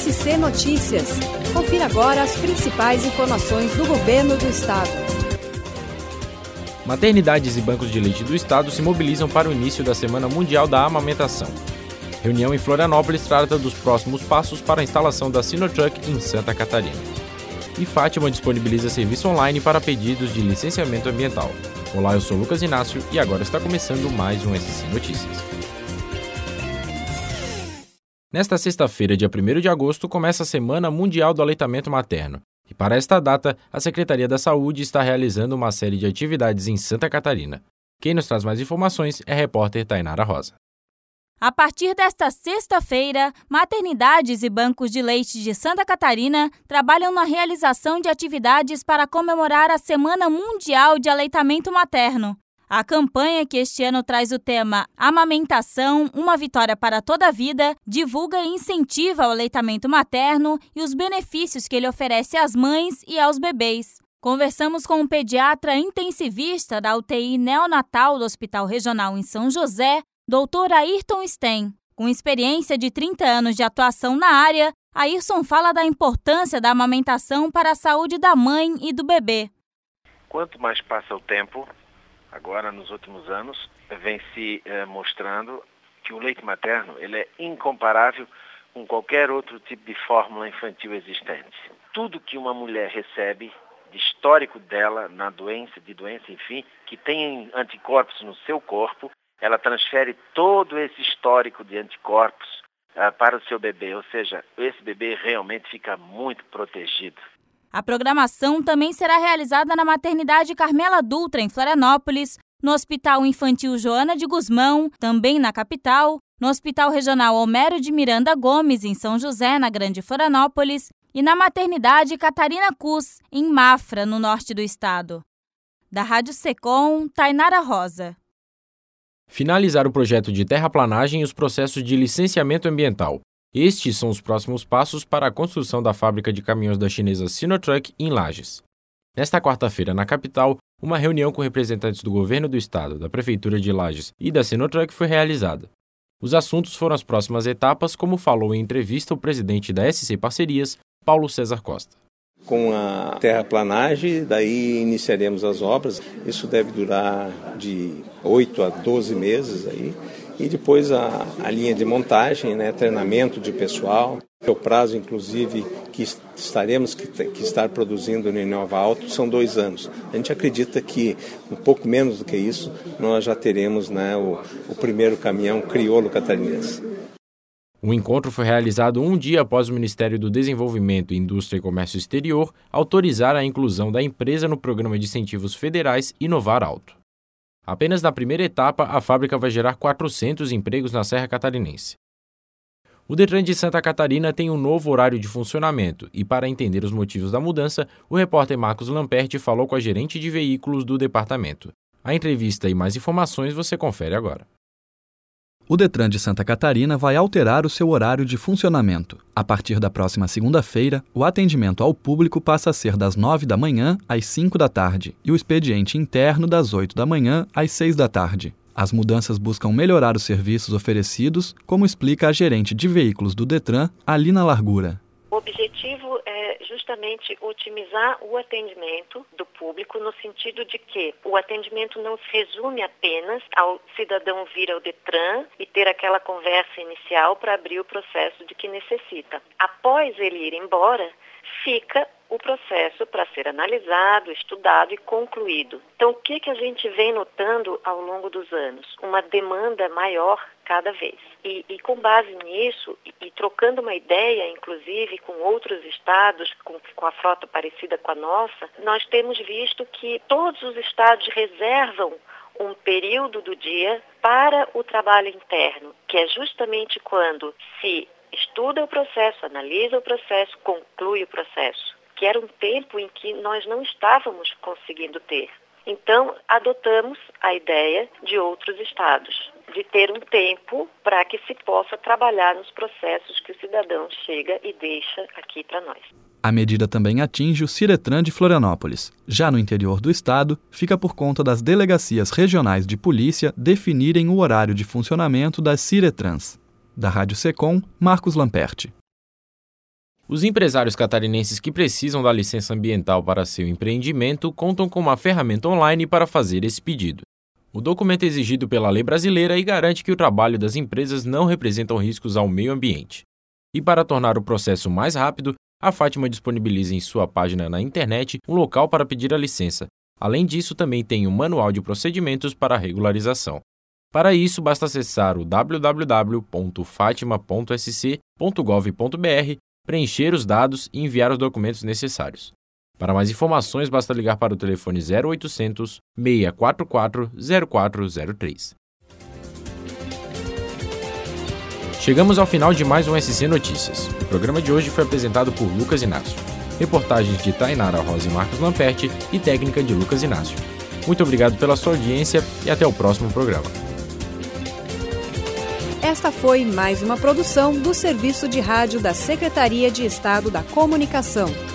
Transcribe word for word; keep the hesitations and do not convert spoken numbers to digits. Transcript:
S C Notícias. Confira agora as principais informações do governo do estado. Maternidades e bancos de leite do estado se mobilizam para o início da Semana Mundial da Amamentação. Reunião em Florianópolis trata dos próximos passos para a instalação da Sinotruck em Santa Catarina. E Fátima disponibiliza serviço online para pedidos de licenciamento ambiental. Olá, eu sou Lucas Inácio e agora está começando mais um S C Notícias. Nesta sexta-feira, dia primeiro de agosto, começa a Semana Mundial do Aleitamento Materno. E para esta data, a Secretaria da Saúde está realizando uma série de atividades em Santa Catarina. Quem nos traz mais informações é a repórter Tainara Rosa. A partir desta sexta-feira, maternidades e bancos de leite de Santa Catarina trabalham na realização de atividades para comemorar a Semana Mundial de Aleitamento Materno. A campanha, que este ano traz o tema Amamentação, uma vitória para toda a vida, divulga e incentiva o aleitamento materno e os benefícios que ele oferece às mães e aos bebês. Conversamos com um pediatra intensivista da U T I neonatal do Hospital Regional em São José, doutor Ayrton Sten. Com experiência de trinta anos de atuação na área, Ayrton fala da importância da amamentação para a saúde da mãe e do bebê. Quanto mais passa o tempo, agora nos últimos anos, vem se eh, mostrando que o leite materno ele é incomparável com qualquer outro tipo de fórmula infantil existente. Tudo que uma mulher recebe de histórico dela na doença, de doença, enfim, que tem anticorpos no seu corpo, ela transfere todo esse histórico de anticorpos uh, para o seu bebê, ou seja, esse bebê realmente fica muito protegido. A programação também será realizada na Maternidade Carmela Dutra, em Florianópolis, no Hospital Infantil Joana de Guzmão, também na capital, no Hospital Regional Homero de Miranda Gomes, em São José, na Grande Florianópolis, e na Maternidade Catarina Cus, em Mafra, no norte do estado. Da Rádio Secom, Tainara Rosa. Finalizar o projeto de terraplanagem e os processos de licenciamento ambiental. Estes são os próximos passos para a construção da fábrica de caminhões da chinesa Sinotruck em Lages. Nesta quarta-feira, na capital, uma reunião com representantes do governo do estado, da prefeitura de Lages e da Sinotruck foi realizada. Os assuntos foram as próximas etapas, como falou em entrevista o presidente da S C Parcerias, Paulo César Costa. Com a terraplanagem, daí iniciaremos as obras. Isso deve durar de oito a doze meses aí. E depois a, a linha de montagem, né, treinamento de pessoal. O prazo, inclusive, que estaremos que, que estar produzindo no Inova Alto são dois anos. A gente acredita que um pouco menos do que isso, nós já teremos, né, o, o primeiro caminhão crioulo catarinense. O encontro foi realizado um dia após o Ministério do Desenvolvimento, Indústria e Comércio Exterior autorizar a inclusão da empresa no Programa de Incentivos Federais Inovar Alto. Apenas na primeira etapa, a fábrica vai gerar quatrocentos empregos na Serra Catarinense. O Detran de Santa Catarina tem um novo horário de funcionamento e, para entender os motivos da mudança, o repórter Marcos Lamperti falou com a gerente de veículos do departamento. A entrevista e mais informações você confere agora. O Detran de Santa Catarina vai alterar o seu horário de funcionamento. A partir da próxima segunda-feira, o atendimento ao público passa a ser das nove da manhã às cinco da tarde e o expediente interno das oito da manhã às seis da tarde. As mudanças buscam melhorar os serviços oferecidos, como explica a gerente de veículos do Detran, Alina Largura. O objetivo é justamente otimizar o atendimento do público no sentido de que o atendimento não se resume apenas ao cidadão vir ao Detran e ter aquela conversa inicial para abrir o processo de que necessita. Após ele ir embora, fica o processo para ser analisado, estudado e concluído. Então, o que, que a gente vem notando ao longo dos anos? Uma demanda maior cada vez. E, e com base nisso, e, e trocando uma ideia, inclusive, com outros estados, com, com a frota parecida com a nossa, nós temos visto que todos os estados reservam um período do dia para o trabalho interno, que é justamente quando se estuda o processo, analisa o processo, conclui o processo, que era um tempo em que nós não estávamos conseguindo ter. Então, adotamos a ideia de outros estados, de ter um tempo para que se possa trabalhar nos processos que o cidadão chega e deixa aqui para nós. A medida também atinge o Ciretran de Florianópolis. Já no interior do estado, fica por conta das delegacias regionais de polícia definirem o horário de funcionamento das Ciretrans. Da Rádio Secom, Marcos Lamperti. Os empresários catarinenses que precisam da licença ambiental para seu empreendimento contam com uma ferramenta online para fazer esse pedido. O documento é exigido pela lei brasileira e garante que o trabalho das empresas não representa riscos ao meio ambiente. E para tornar o processo mais rápido, a Fátima disponibiliza em sua página na internet um local para pedir a licença. Além disso, também tem um manual de procedimentos para a regularização. Para isso, basta acessar o w w w ponto fatima ponto s c ponto gov ponto b r, preencher os dados e enviar os documentos necessários. Para mais informações, basta ligar para o telefone zero oitocentos, seis quatro quatro, zero quatro zero três. Chegamos ao final de mais um S C Notícias. O programa de hoje foi apresentado por Lucas Inácio. Reportagens de Tainara Rosa e Marcos Lamperti e técnica de Lucas Inácio. Muito obrigado pela sua audiência e até o próximo programa. Esta foi mais uma produção do Serviço de Rádio da Secretaria de Estado da Comunicação.